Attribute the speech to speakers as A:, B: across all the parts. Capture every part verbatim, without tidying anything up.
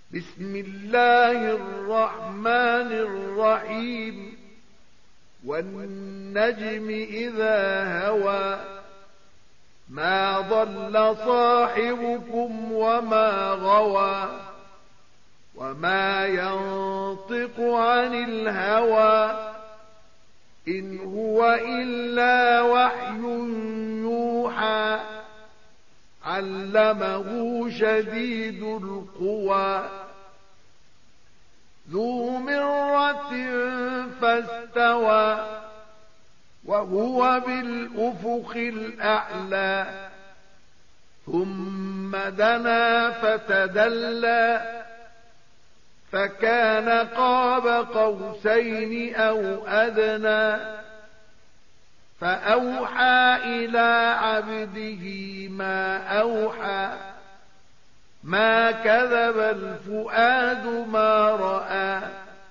A: بسم الله الرحمن الرحيم والنجم إذا هوى ما ضل صاحبكم وما غوى وما ينطق عن الهوى إن هو إلا وحي يوحى علمه شديد القوى ذو مرة فاستوى وهو بالأفق الأعلى ثم دنا فتدلى فكان قاب قوسين أو أدنى فأوحى إلى عبده ما أوحى ما كذب الفؤاد ما رأى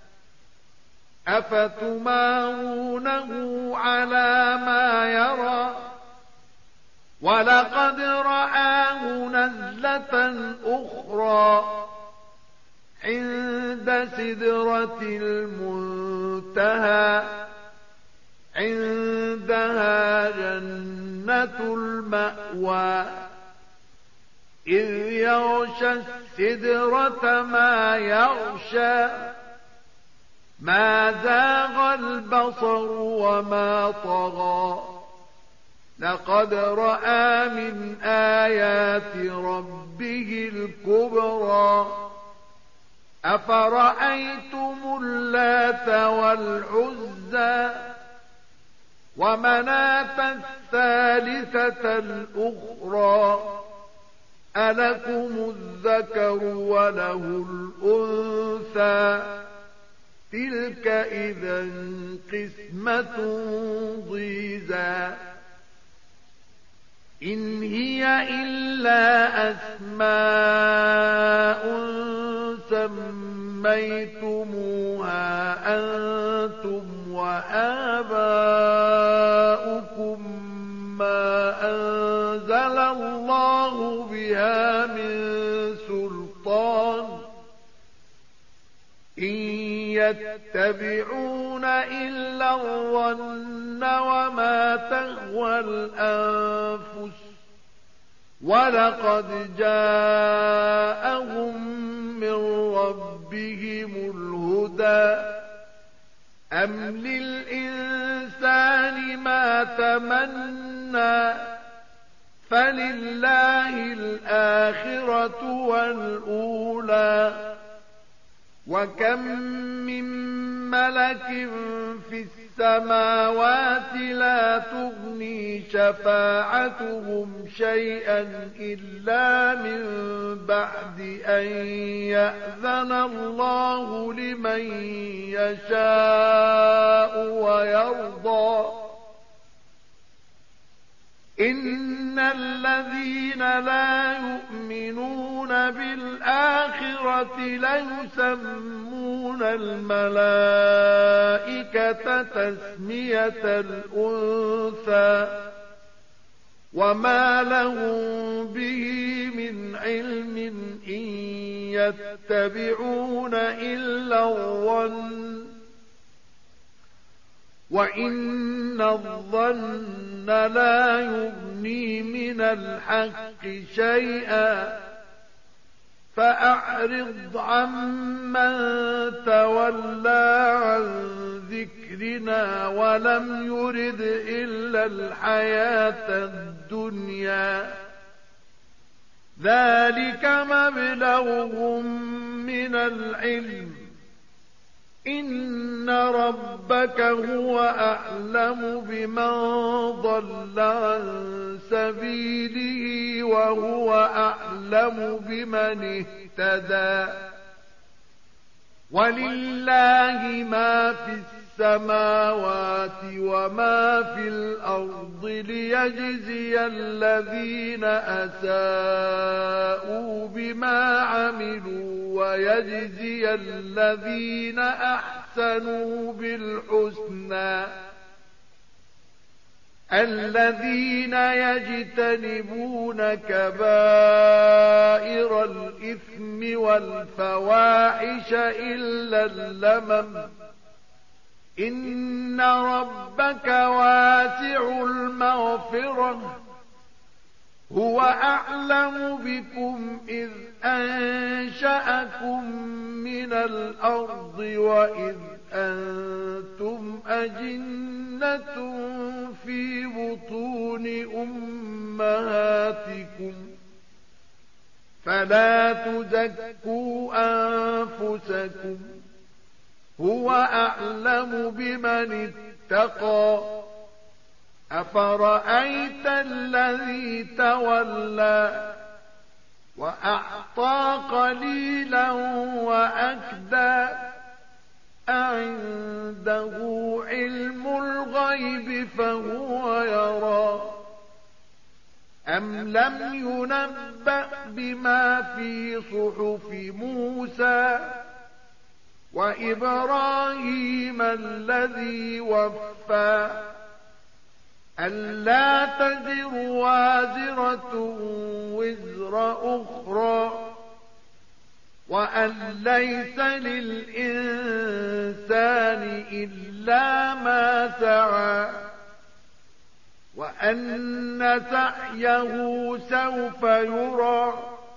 A: أفتمارونه على ما يرى ولقد رآه نزلة أخرى عند سدرة المنتهى عندها جنة المأوى إذ يغشى السدرة ما يغشى ما زاغ البصر وما طغى لقد رأى من آيات ربه الكبرى أفرأيتم اللات والعزى ومناة الثالثة الأخرى ألكم الذكر وله الأنثى تلك إذا قسمة ضيزى إن هي إلا أسماء سميتموها أنتم وآباؤكم ما أنزل الله بها من سلطان إن يتبعون إلا الظن وما تهوى الأنفس ولقد جاءهم من ربهم الهدى أم للإنسان ما تمنى فلله الآخرة والأولى وكم من ملك في السماوات لا تغني شفاعتهم شيئا إلا من بعد أن يأذن الله لمن يشاء ويرضى إن الذين لا يؤمنون بالآخرة ليسمون الملائكة تسمية الأنثى وما لهم به من علم إن يتبعون إلا الظن وإن الظن لا يغني من الحق شيئا فأعرض عمن تولى عن ذكرنا ولم يرد إلا الحياة الدنيا ذلك مبلغهم من العلم إن ربك هو أعلم بمن ضل عن سبيله وهو أعلم بمن اهتدى ولله ما في السماوات وما في الأرض ليجزي الذين أساءوا بما عملوا ويجزي الذين أحسنوا بالحسنى الذين يجتنبون كبائر الإثم والفواحش إلا اللمم إن ربك واسع المغفرة هو أعلم بكم إذ أنشأكم من الأرض وإذ أنتم أجنة في بطون أمهاتكم فلا تزكوا أنفسكم هو أعلم بمن اتقى أفرأيت الذي تولى وأعطى قليلا وأكدى أعنده علم الغيب فهو يرى أم لم ينبأ بما في صحف موسى وإبراهيم الذي وفى ألا تزر وازرة وزر أخرى وأن ليس للإنسان إلا ما سعى وأن سعيه سوف يرى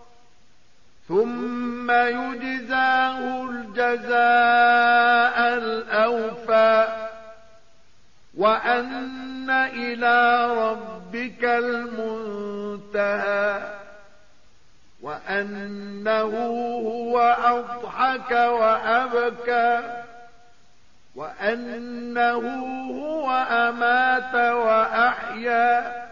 A: ثم يجزاه الجزاء الأوفى وأن إلى ربك المنتهى وأنه هو أضحك وأبكى وأنه هو أمات وأحيا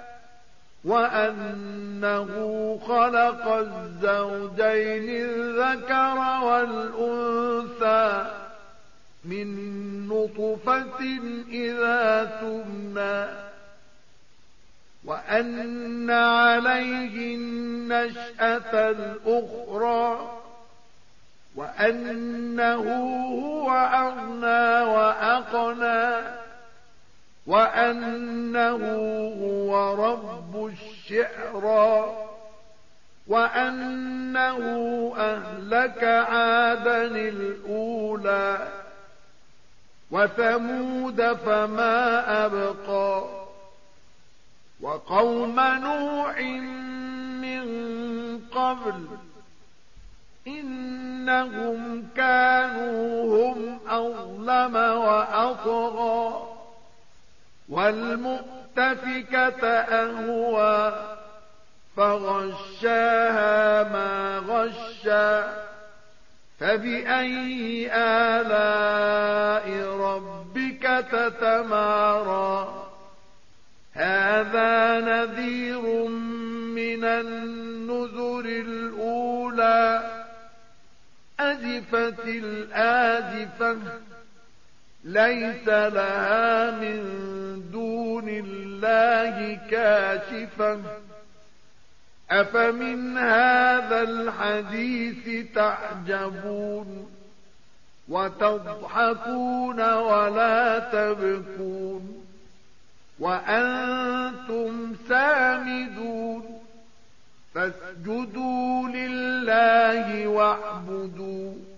A: وأنه خلق الزوجين الذكر والأنثى من نطفة إذا تمنى وأن عليه النشأة الأخرى وأنه هو أغنى وأقنى وأنه هو رب الشعرى وأنه أهلك عادا الأولى وثمود فما أبقى وقوم نوح من قبل إنهم كانوا هم أظلم وأطغى والمؤتفكة أهوى فغشاها ما غشا فبأي آلاء ربك تتمارى هذا نذير من النذر الأولى أزفت الآزفة ليس لها من دون الله كاشفة أفمن هذا الحديث تعجبون وتضحكون ولا تبكون وأنتم سامدون فاسجدوا لله واعبدوا